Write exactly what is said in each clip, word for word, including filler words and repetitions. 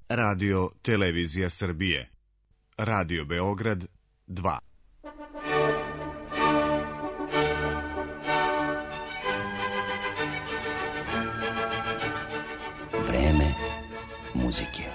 Radio Televizija Srbije. Radio Beograd dva. Vreme muzike.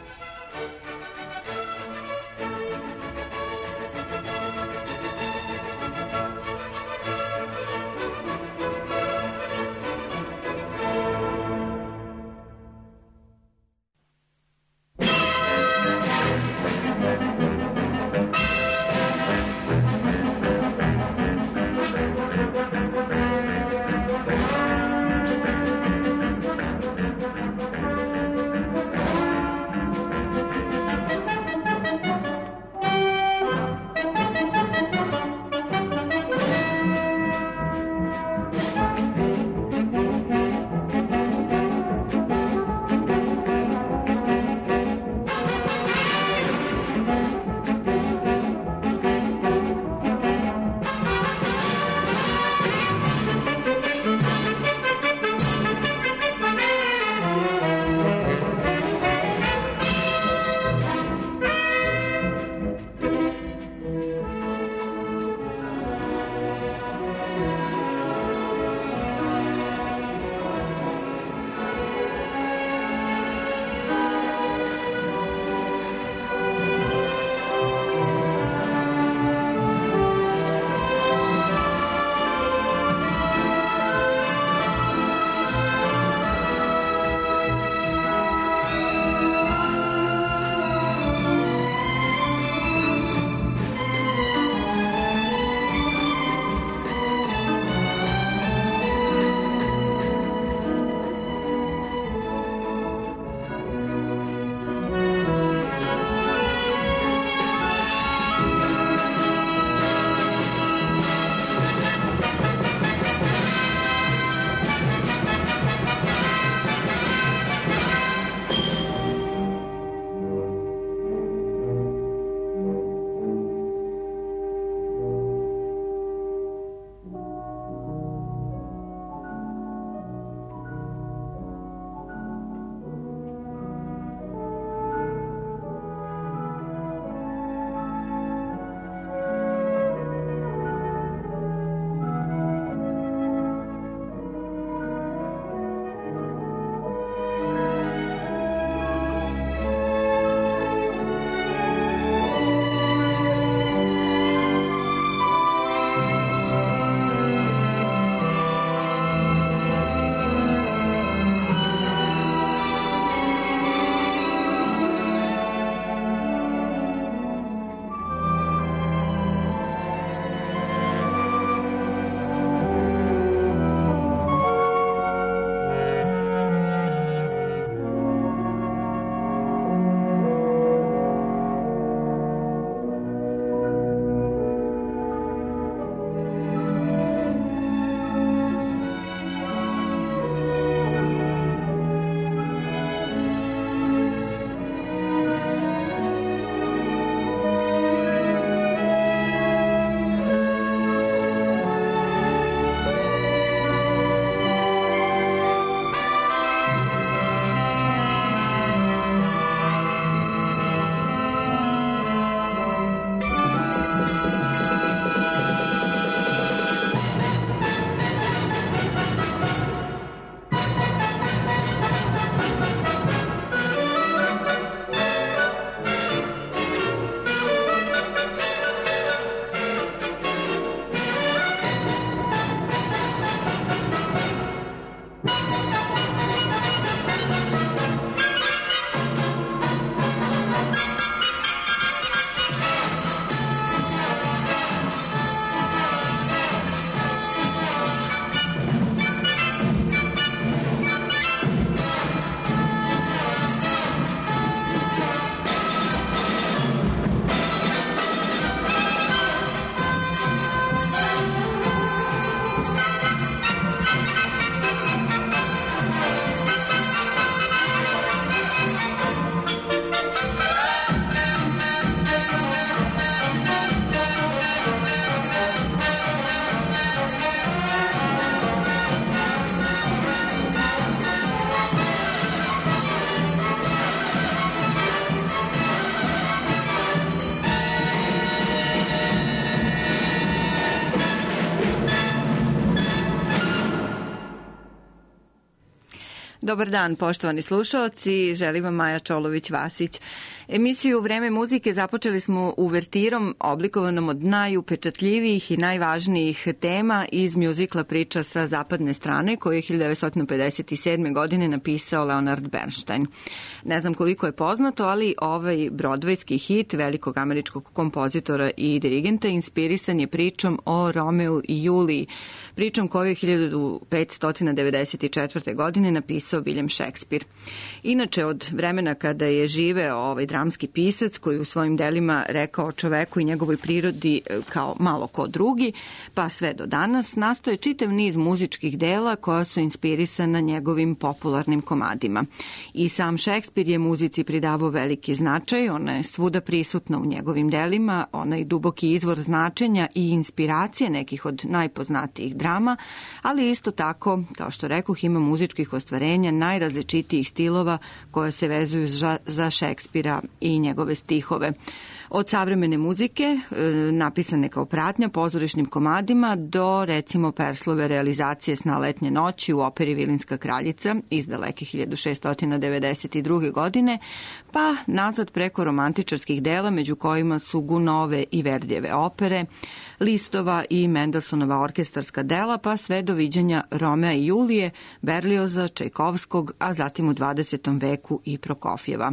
Dobar dan, poštovani slušalci, želim vam Maja Čolović-Vasić. Emisiju Vreme muzike započeli smo uvertirom oblikovanom od najupečatljivijih i najvažnijih tema iz mjuzikla Priča sa zapadne strane, koju je hiljadu devetsto pedeset sedme. godine napisao Leonard Bernstein. Ne znam koliko je poznato, ali ovaj brodvejski hit velikog američkog kompozitora i dirigenta inspirisan je pričom o Romeu i Juliji, pričom koju je hiljadu petsto devedeset četvrte. godine napisao William Shakespeare. Inače, od vremena kada je živeo ovaj dramski pisac koji u svojim delima rekao o čoveku i njegovoj prirodi kao malo ko drugi, pa sve do danas, nastoje čitav niz muzičkih dela koja su inspirisana njegovim popularnim komadima. I sam Shakespeare je muzici pridavao veliki značaj, ona je svuda prisutna u njegovim delima, ona je duboki izvor značenja i inspiracije nekih od najpoznatijih drama, ali isto tako, kao što rekoh, ima muzičkih ostvarenja najrazličitijih stilova koje se vezuju za, za Šekspira i njegove stihove. Od savremene muzike, e, napisane kao pratnja pozorišnim komadima, do recimo Perslove realizacije Sna letnje noći u operi Vilinska kraljica iz daleke hiljadu šeststo devedeset druge. godine, pa nazad preko romantičarskih dela, među kojima su Gunove i Verdijeve opere, Listova i Mendelssohnova orkestarska dela, pa sve do viđanja Romea i Julije, Berlioza, Čajkovskog, a zatim u dvadesetom veku i Prokofjeva.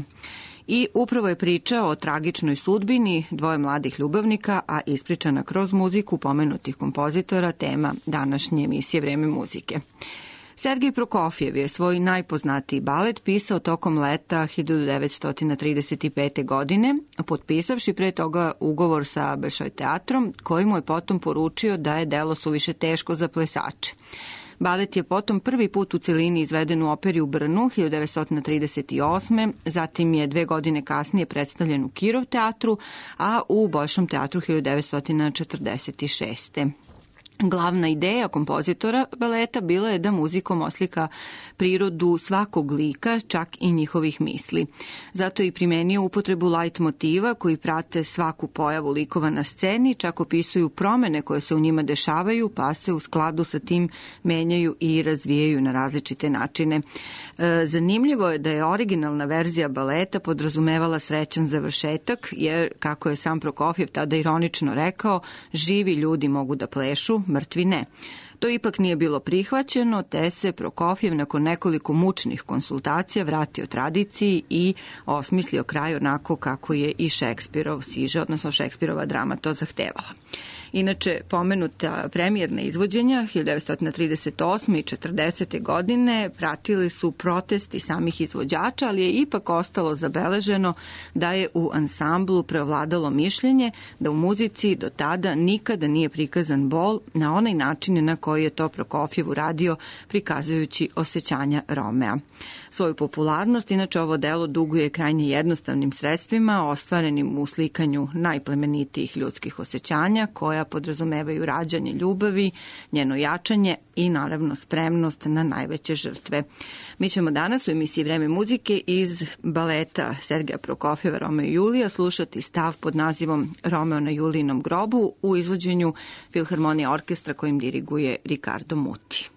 I upravo je priča o tragičnoj sudbini dvoje mladih ljubavnika, a ispričana kroz muziku pomenutih kompozitora, tema današnje emisije Vreme muzike. Sergej Prokofjev je svoj najpoznatiji balet pisao tokom leta hiljadu devetsto trideset pete. godine, potpisavši pre toga ugovor sa Bolšoj teatrom, koji mu je potom poručio da je delo suviše teško za plesače. Balet je potom prvi put u celini izveden u operi u Brnu hiljadu devetsto trideset osme. Zatim je dve godine kasnije predstavljen u Kirov teatru, a u Bolšom teatru hiljadu devetsto četrdeset šeste. Glavna ideja kompozitora baleta bila je da muzikom oslika prirodu svakog lika, čak i njihovih misli. Zato je i primenio upotrebu light motiva koji prate svaku pojavu likova na sceni, čak opisuju promene koje se u njima dešavaju, pa se u skladu sa tim menjaju i razvijaju na različite načine. E, zanimljivo je da je originalna verzija baleta podrazumevala srećan završetak, jer, kako je sam Prokofjev tada ironično rekao, živi ljudi mogu da plešu, mrtvi ne. To ipak nije bilo prihvaćeno, te se Prokofjev nakon nekoliko mučnih konsultacija vratio tradiciji i osmislio kraj onako kako je i Šekspirov siže, odnosno Šekspirova drama to zahtevala. Inače, pomenuta premijerna izvođenja hiljadu devetsto trideset osme. i četrdesete. godine pratili su protesti samih izvođača, ali je ipak ostalo zabeleženo da je u ansamblu preovladalo mišljenje da u muzici do tada nikada nije prikazan bol na onaj način na koji je to Prokofjev uradio, prikazujući osjećanja Romea. Svoju popularnost, inače, ovo delo duguje krajnje jednostavnim sredstvima, ostvarenim u slikanju najplemenitijih ljudskih osjećanja, koja podrazumevaju rađanje ljubavi, njeno jačanje i naravno spremnost na najveće žrtve. Mi ćemo danas u emisiji Vreme muzike iz baleta Sergeja Prokofjeva Romeo i Julija slušati stav pod nazivom Romeo na Julijinom grobu u izvođenju Filharmonija orkestra kojim diriguje Riccardo Muti.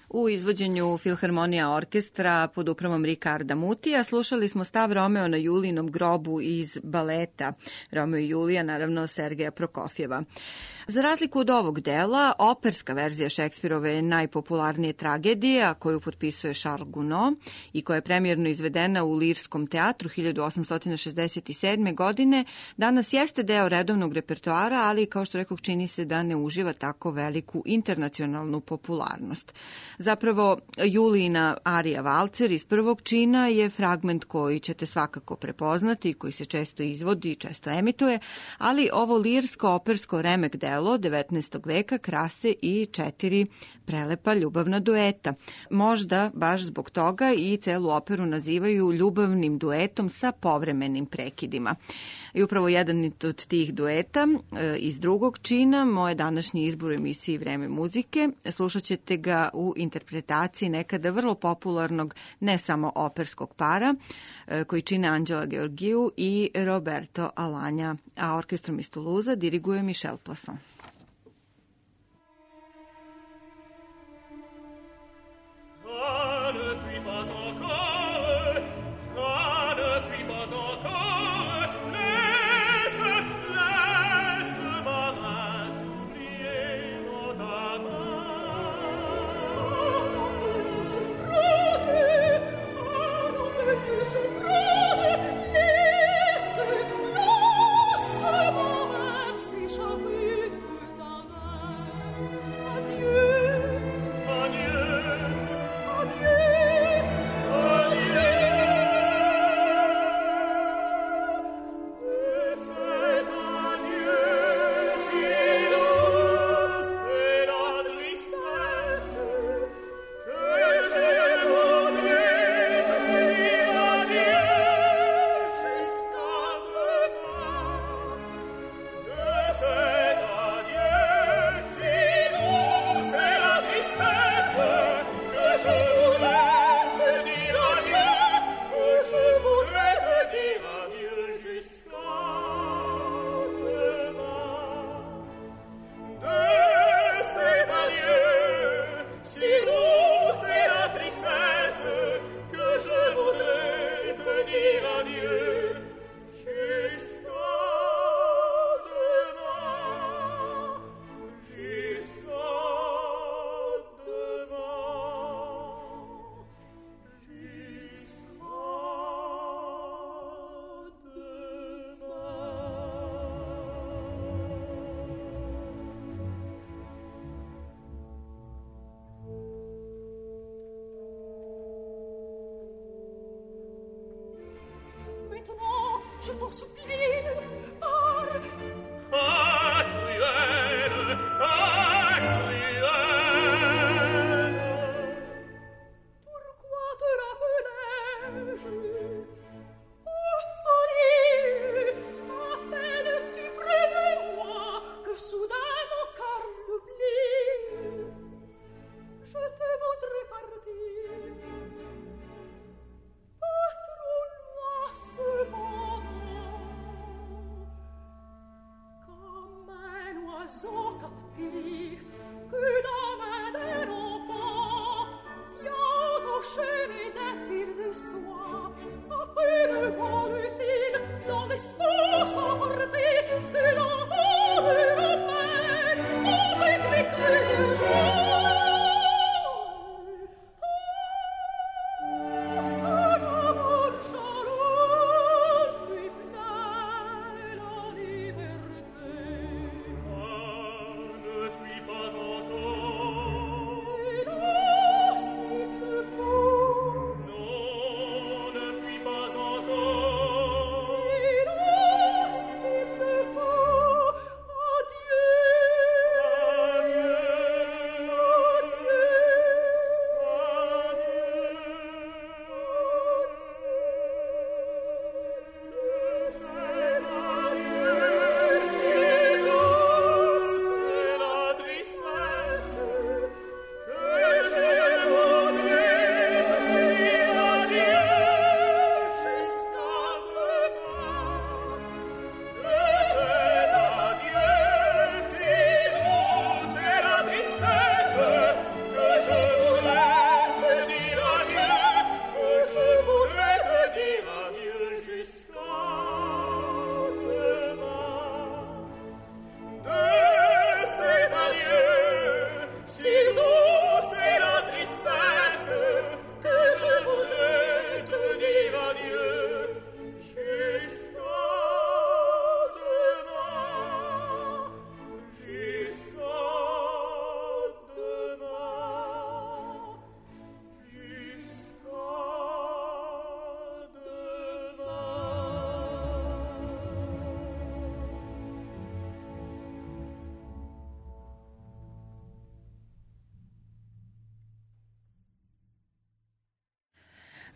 U izvođenju Filharmonija orkestra pod upravom Ricarda Mutija slušali smo stav Romeo na Julijinom grobu iz baleta Romeo i Julija, naravno Sergeja Prokofjeva. Za razliku od ovog dela, operska verzija Šekspirove je najpopularnije tragedije, a koju potpisuje Charles Gounod i koja je premijerno izvedena u Lirskom teatru hiljadu osamsto šezdeset sedme. godine, danas jeste deo redovnog repertoara, ali kao što rekao, čini se da ne uživa tako veliku internacionalnu popularnost. Zapravo, Julijina arija valcer iz prvog čina je fragment koji ćete svakako prepoznati, koji se često izvodi i često emituje, ali ovo lirsko opersko remek delo devetnaestog veka krase i četiri prelepa ljubavna dueta. Možda baš zbog toga i celu operu nazivaju ljubavnim duetom sa povremenim prekidima. I upravo jedan od tih dueta iz drugog čina, moje današnji izbor u emisiji Vreme muzike, slušat ćete ga u interpretaciji nekada vrlo popularnog ne samo operskog para, koji čine Anđela Georgiju i Roberto Alagna, a orkestrom iz Toulouse diriguje Michel Plasson. Je t'en supplie, pars. Ah, cruelle, ah, cruelle. Pourquoi te rappelais-je? Oh, folie, à peine tu près de moi, que soudain mon cœur l'oublie. Je te voudrais partir, pas trop loin cependant. Captif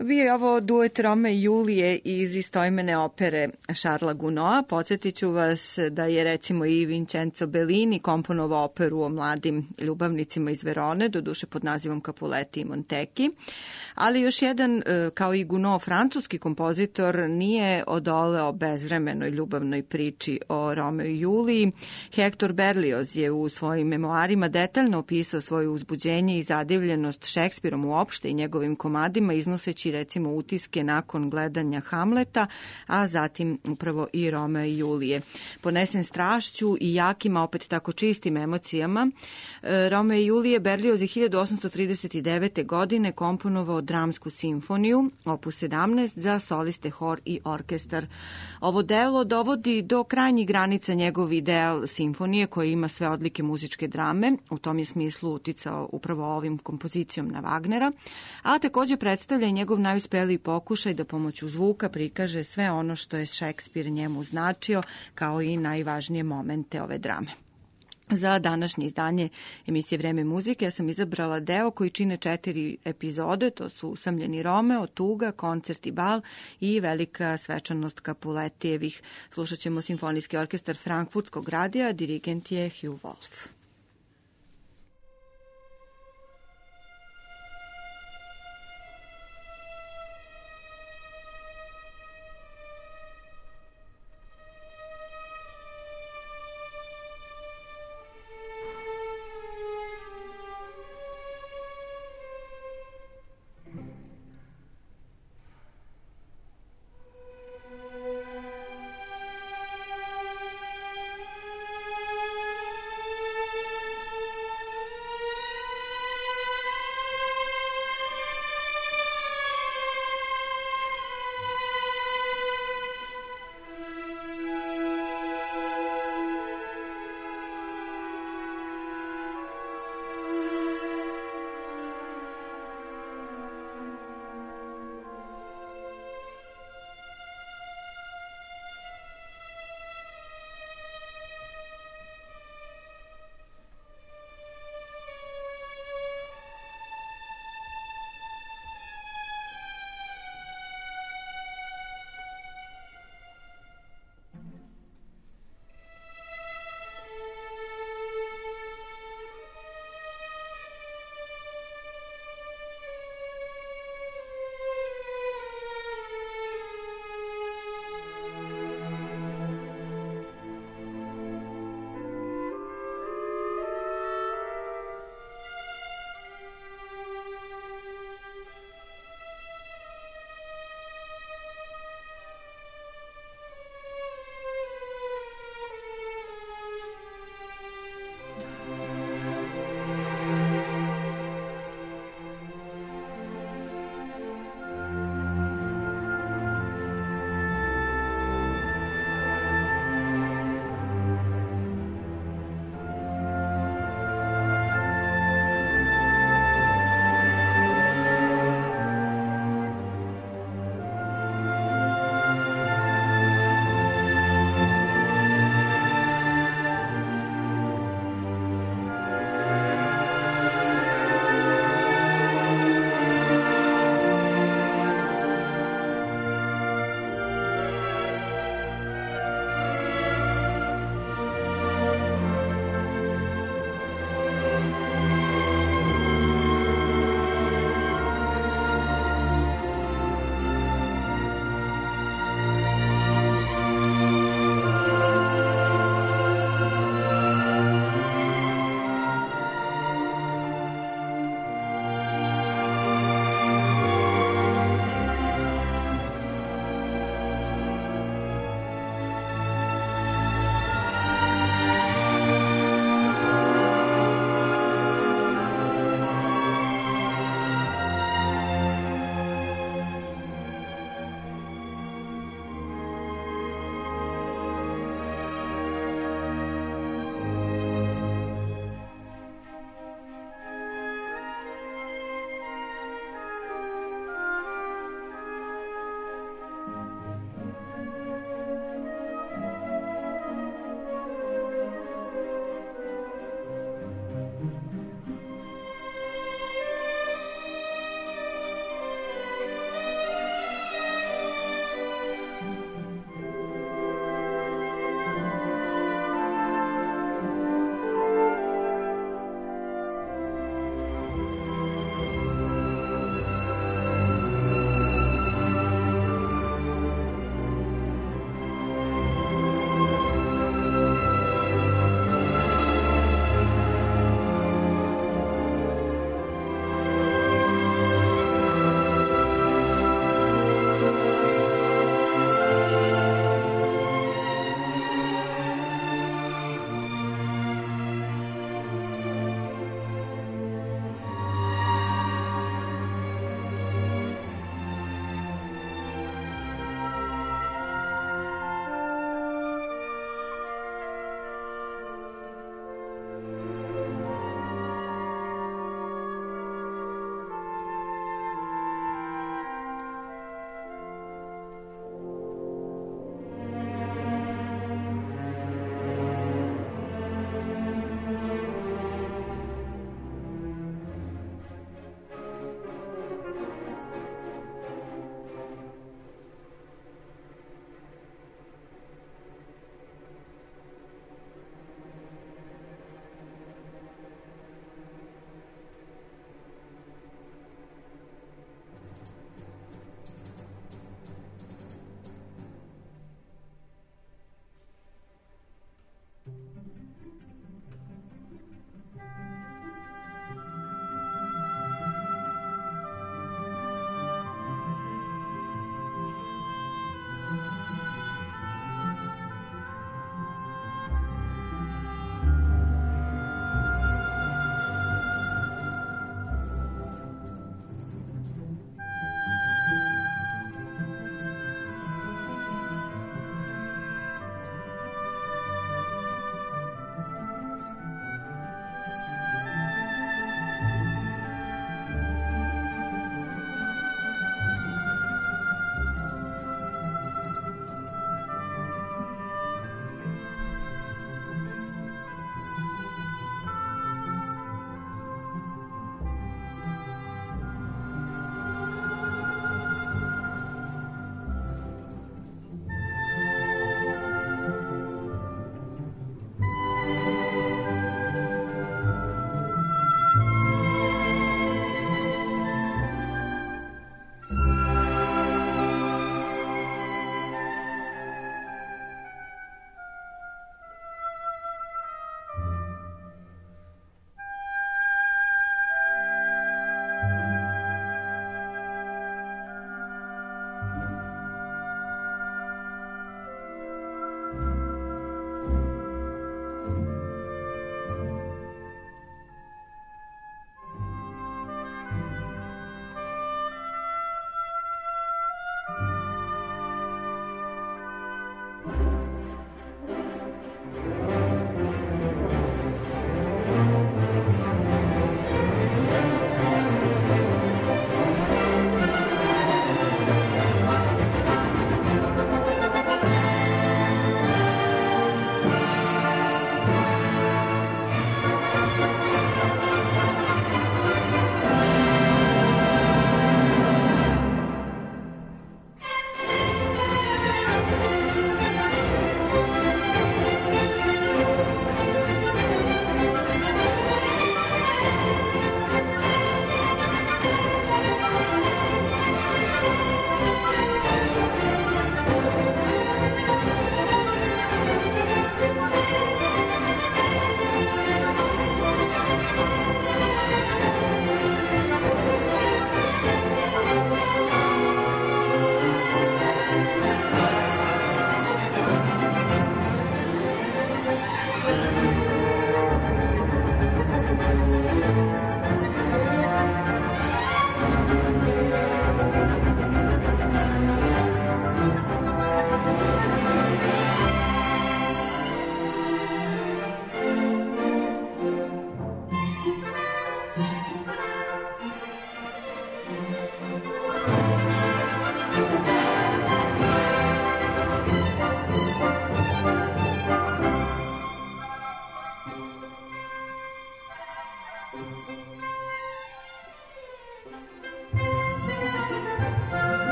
Bio je ovo duet Rome i Julije iz istoimene opere Šarla Gunoa. Podsjetit ću vas da je recimo i Vincenzo Bellini komponovao operu o mladim ljubavnicima iz Verone, doduše pod nazivom Capuleti i Montecchi. Ali još jedan, kao i Gounod, francuski kompozitor, nije odoleo bezvremenoj ljubavnoj priči o Romeu i Juliji. Hector Berlioz je u svojim memoarima detaljno opisao svoje uzbuđenje i zadivljenost Šekspirom uopšte i njegovim komadima, iznoseći recimo utiske nakon gledanja Hamleta, a zatim upravo i Romea i Julije. Ponesen strašću i jakima, opet tako čistim emocijama, Romeo i Julije Berlioz je hiljadu osamsto trideset devete. godine komponovao dramsku simfoniju, opus sedamnaest, za soliste, hor i orkestar. Ovo delo dovodi do krajnjih granica njegov ideal simfonije koji ima sve odlike muzičke drame, u tom je smislu uticao upravo ovim kompozicijom na Wagnera, a takođe predstavlja i njegov najuspeliji pokušaj da pomoću zvuka prikaže sve ono što je Šekspir njemu značio, kao i najvažnije momente ove drame. Za današnje izdanje emisije Vreme muzike ja sam izabrala deo koji čine četiri epizode, to su Usamljeni Romeo, Tuga, Koncert i bal i Velika svečanost Capuletijevih. Slušat ćemo Simfonijski orkestar Frankfurtskog radija, dirigent je Hugh Wolf. Thank you.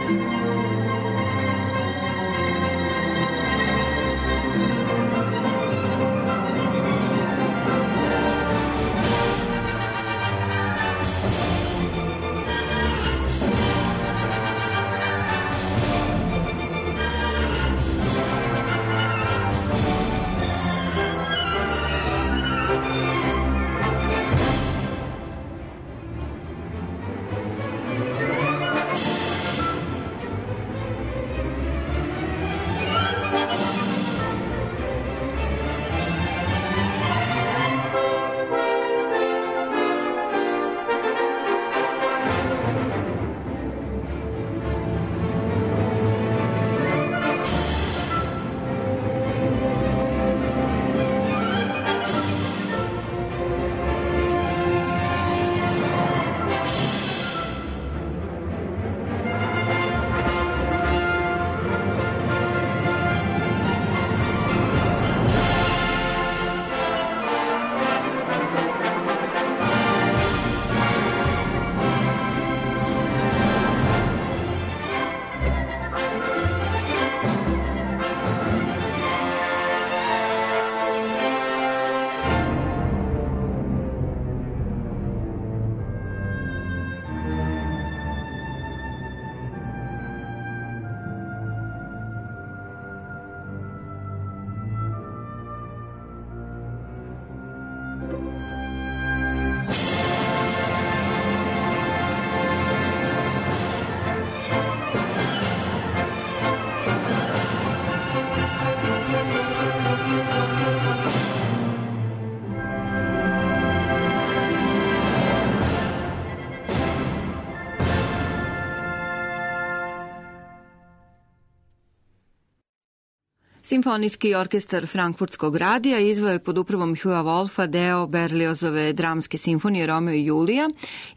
Simfonijski orkestar Frankfurtskog radija izveo je pod upravom Hughea Wolfa deo Berliozove dramske simfonije Romeo i Julija,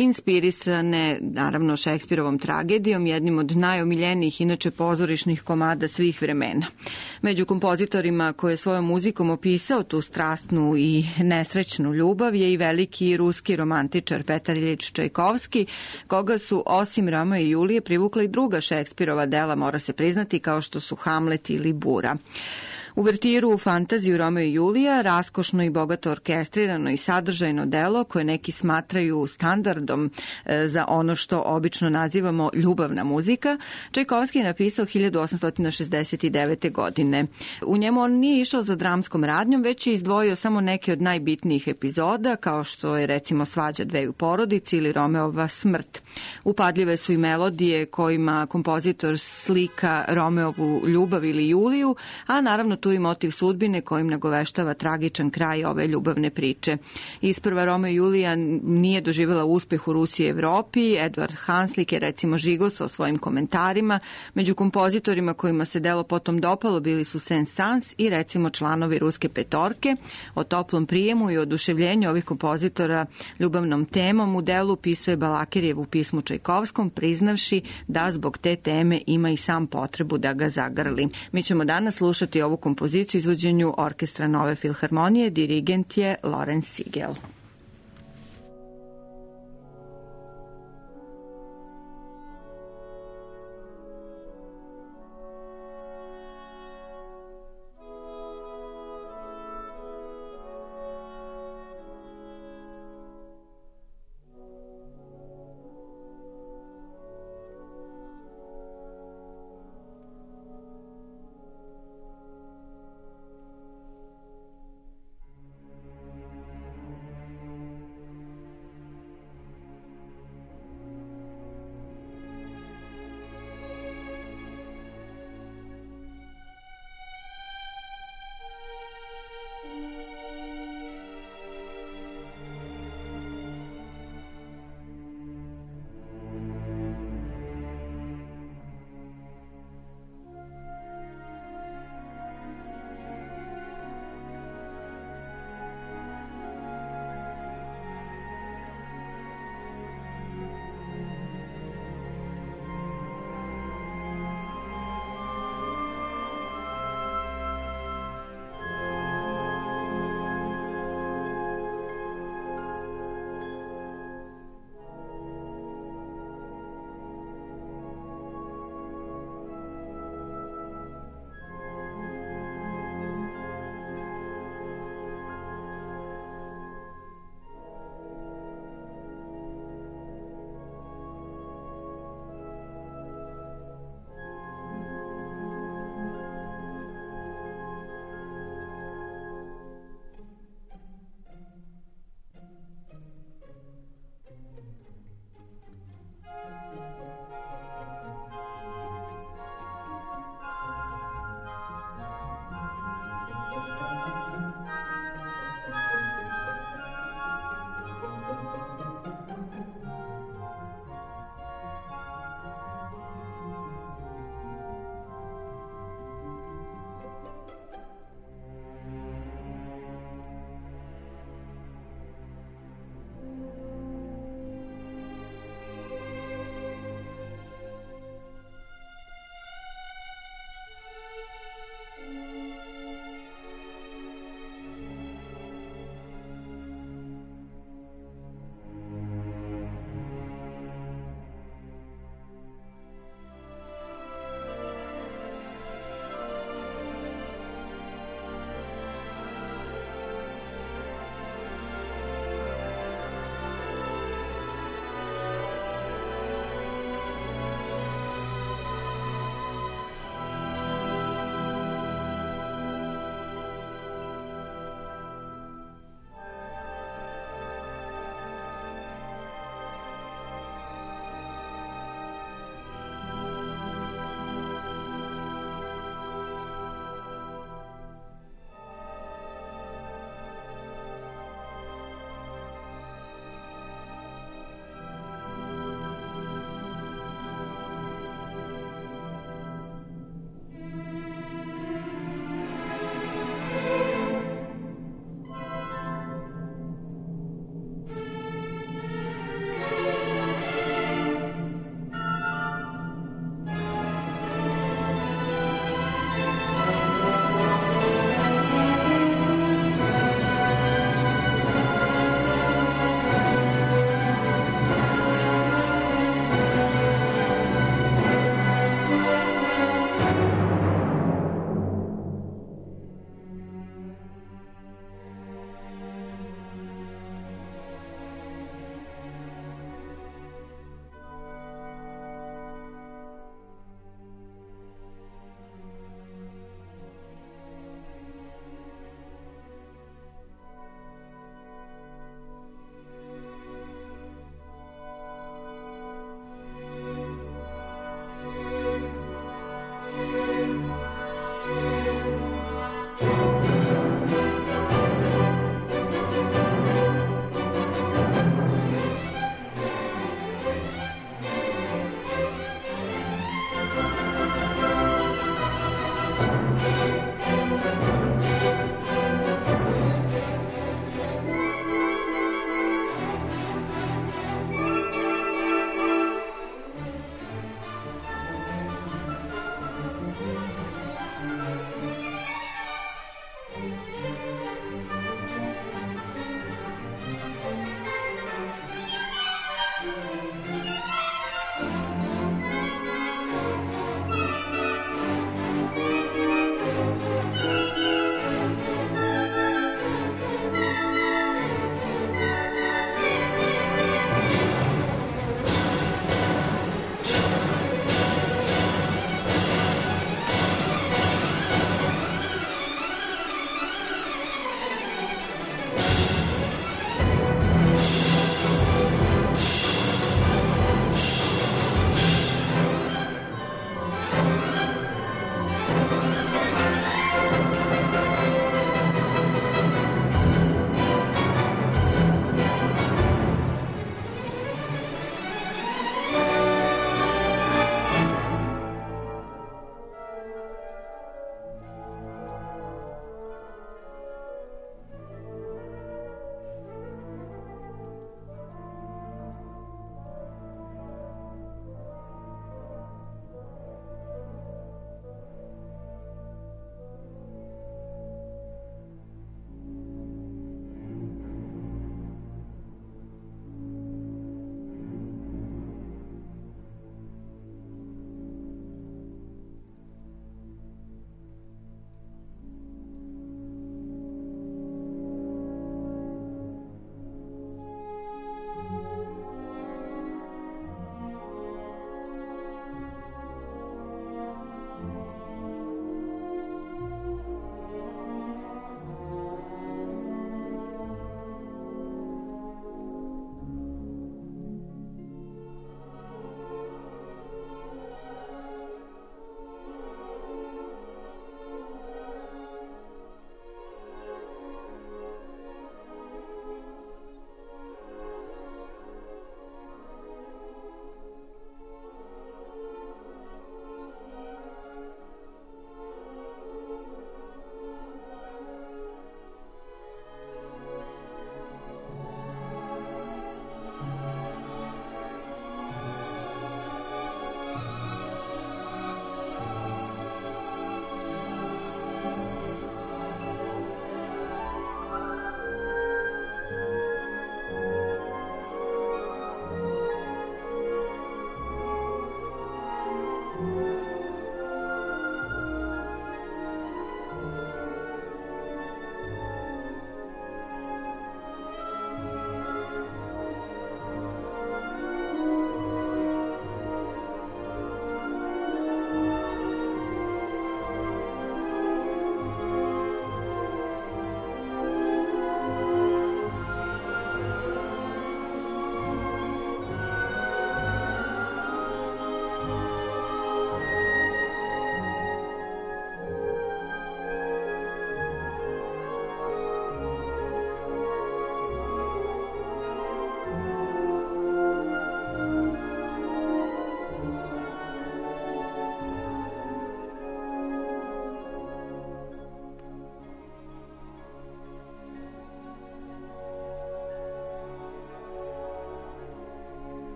inspirisane naravno Šekspirovom tragedijom, jednim od najomiljenijih inače pozorišnih komada svih vremena. Među kompozitorima koje je svojom muzikom opisao tu strastnu i nesrećnu ljubav je i veliki ruski romantičar Petar Iljič Čajkovski, koga su osim Romeo i Julije privukla i druga Šekspirova dela, mora se priznati, kao što su Hamlet ili Bura. Uvertiru u fantaziju Romeo i Julija, raskošno i bogato orkestrirano i sadržajno delo koje neki smatraju standardom za ono što obično nazivamo ljubavna muzika, Čajkovski je napisao hiljadu osamsto šezdeset devete. godine. U njemu on nije išao za dramskom radnjom, već je izdvojio samo neke od najbitnijih epizoda, kao što je recimo Svađa dveju porodici ili Romeova smrt. Upadljive su i melodije kojima kompozitor slika Romeovu ljubav ili Juliju, a naravno tu i motiv sudbine kojim nagoveštava tragičan kraj ove ljubavne priče. Isprva Romeo i Julija nije doživjela uspeh u Rusiji i Evropi. Eduard Hanslik je recimo žigosao svojim komentarima. Među kompozitorima kojima se delo potom dopalo bili su Saint-Saëns i recimo članovi Ruske petorke. O toplom prijemu i oduševljenju ovih kompozitora ljubavnom temom u delu pisao je Balakirjev u pismu Čajkovskom, priznavši da zbog te teme ima i sam potrebu da ga zagrli. Mi ćemo danas slušati ovu kompoziciju izvođenju orkestra Nove filharmonije, dirigent je Lorenz Sigel.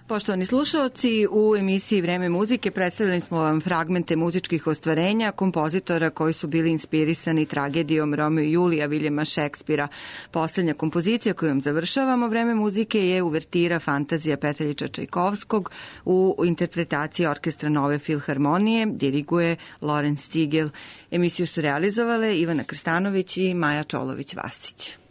Poštovani slušaoci, u emisiji Vreme muzike predstavili smo vam fragmente muzičkih ostvarenja kompozitora koji su bili inspirisani tragedijom Romeo i Julija Viljema Šekspira. Poslednja kompozicija kojom završavamo Vreme muzike je uvertira Fantazija Petar Čajkovskog u interpretaciji Orkestra Nove filharmonije, diriguje Lorenz Ziegel. Emisiju su realizovale Ivana Krstanović i Maja Čolović-Vasić.